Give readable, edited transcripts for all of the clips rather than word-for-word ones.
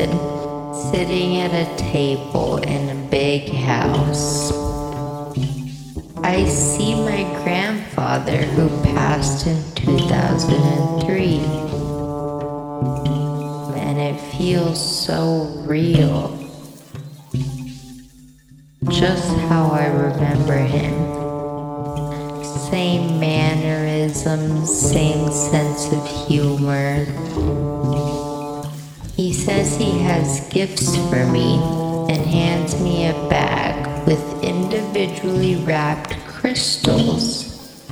childhood, sitting at a table in a big house. I see my grandfather who passed in 2003, and it feels so real, just how I remember him. Same mannerisms, same sense of humor. He says he has gifts for me and hands me a bag with individually wrapped crystals.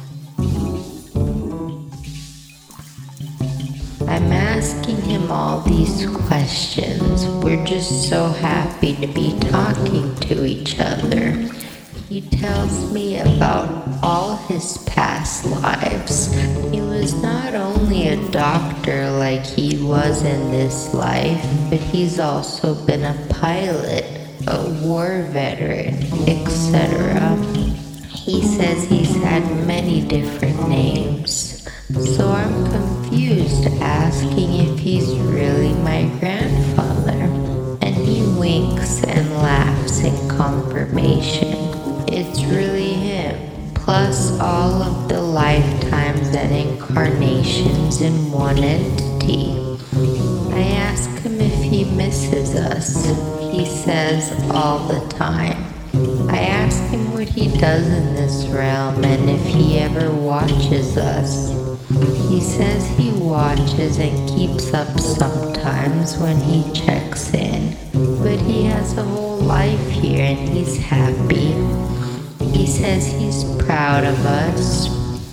I'm asking him all these questions. We're just so happy to be talking to each other. He tells me about all his past lives. He was not only a doctor like he was in this life, but he's also been a pilot, a war veteran, etc. He says he's had many different names, so I'm confused, asking if he's really my grandfather. And he winks and laughs in confirmation. It's really him, plus all of the lifetimes and incarnations in one entity. I ask him if he misses us. He says all the time. I ask him what he does in this realm and if he ever watches us. He says he watches and keeps up sometimes when he checks in, but he has a whole life here and he's happy. He says he's proud of us.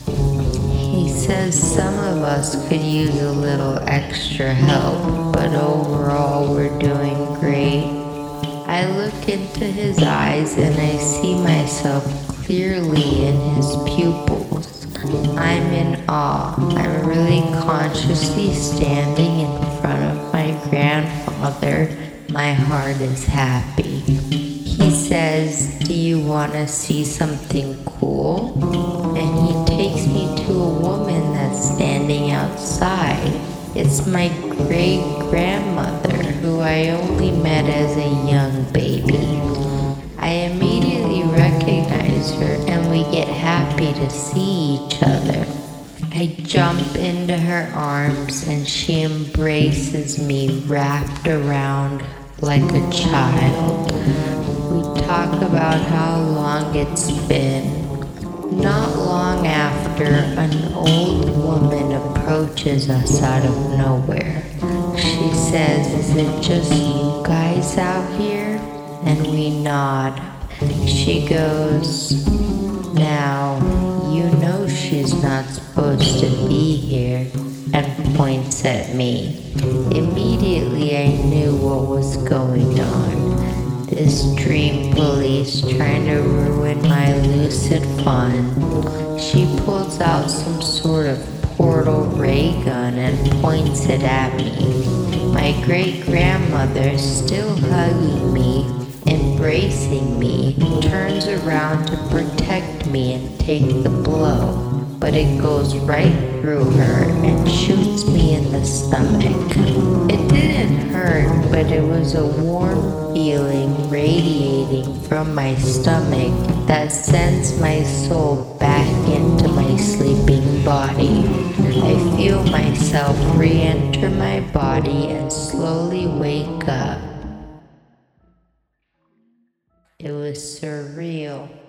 He says some of us could use a little extra help, but overall we're doing great. I look into his eyes and I see myself clearly in his pupils. I'm in awe. I'm really consciously standing in front of my grandfather. My heart is happy. He says, "Do you want to see something cool?" And he takes me to a woman that's standing outside. It's my great-grandmother, who I only met as a young baby. I immediately recognize her and we get happy to see each other. I jump into her arms and she embraces me, wrapped around like a child. We talk about how long it's been. Not long after, an old woman approaches us out of nowhere. She says, "Is it just you guys out here?" And we nod. She goes, "Now, you know she's not supposed to be here," and points at me. Immediately I knew what was going on. This dream police trying to ruin my lucid fun. She pulls out some sort of portal ray gun and points it at me. My great-grandmother, still hugging me, embracing me, turns around to protect me and take the blow, but it goes right through her and shoots me in the stomach. It didn't hurt, but it was a warm feeling radiating from my stomach that sends my soul back into my sleeping body. I feel myself re-enter my body and slowly wake up. It was surreal.